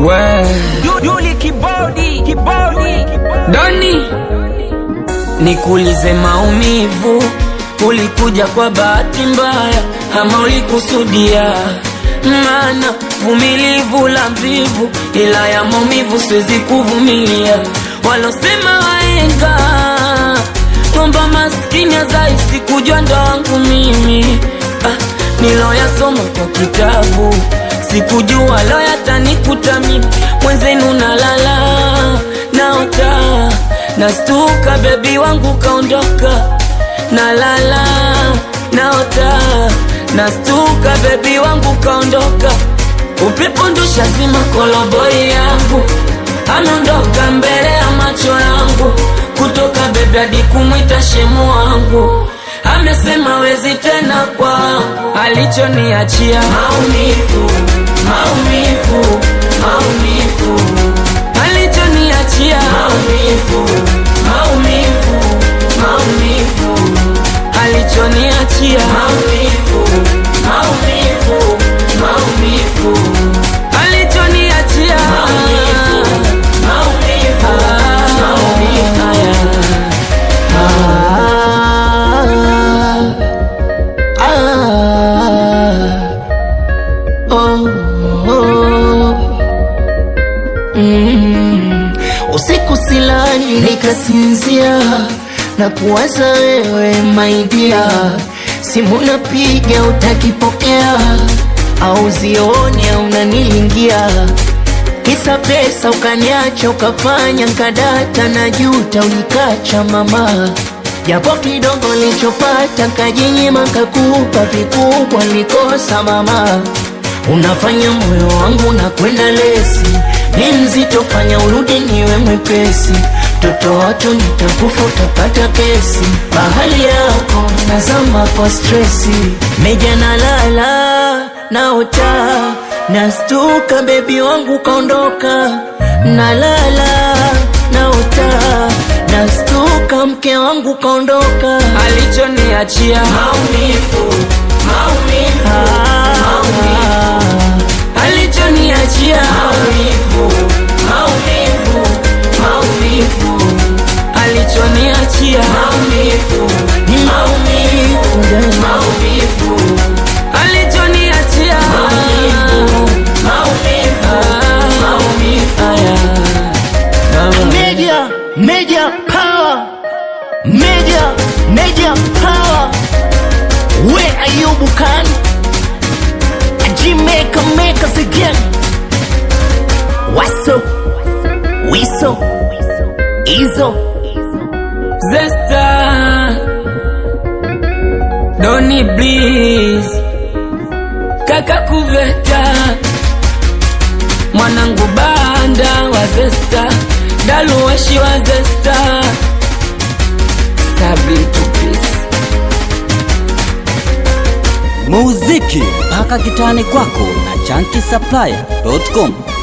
Yuli kibodi Doni, nikuulize maumivu, ulikuja kwa bahati mbaya ama ulikusudia? Maana vumilivu la mvivu, ila ya maumivu siwezi kuvumilia. Walosema waenga kwamba maskini hazaisi kujua ndo wangu mimi, niloyasoma kwa kitabu, sikujua lo yatanikuta mimi. Mwenzenu nalala naota, nastuka baby wangu kaondoka. Nalala naota, nastuka baby wangu kaondoka. Upepo ndusha zima koloboi yangu, anaondoka mbele ya macho yangu. Kutoka baby hadi kumwita shemu wangu, amesema wezi tena kwangu. Alichoniachia maumivu, maumivu, maumivu. Alichoniachia maumivu, maumivu, maumivu. Alichoniachia maumivu, maumivu, maumivu. Alichoniachia maumivu, maumivu, maumivu. Usiku silali nikasinzia na kuwaza wewe my dear. Simu napiga utakipokea, au zione unanilingia. Kisa pesa ukaniacha, ukafanya nkadata na juta unikacha mama. Japo kidogo nilichopata kajinyima, kakupa vikubwa nilikosa mama. Unafanya moyo wangu na kwenda lesi, ni mzito fanya urudi niwe mwepesi. Toto watu nitakufa utapata kesi, bahali yako nazama kwa stresi. Meja nalala naota, nastuka baby wangu kaondoka. Nalala naota, nastuka mke wangu kaondoka. Alichoniachia maumivu, maumivu, maumivu. Alichoniachia maumivu, maumivu, maumivu. Alichoniachia maumivu, maumivu, maumivu. Alichoniachia maumivu, maumivu, maumivu. Major power, major power. Where are you Bukan? Jamaica make us again. Waso, wiso, izo, Zesta, Doni Bliss, Kaka Kuveta, mwanangu banda wa Zesta, Daluwashi wa Zesta, Sabri Tupis. Muziki mpaka kitani kwako na ChunkySupplier.com.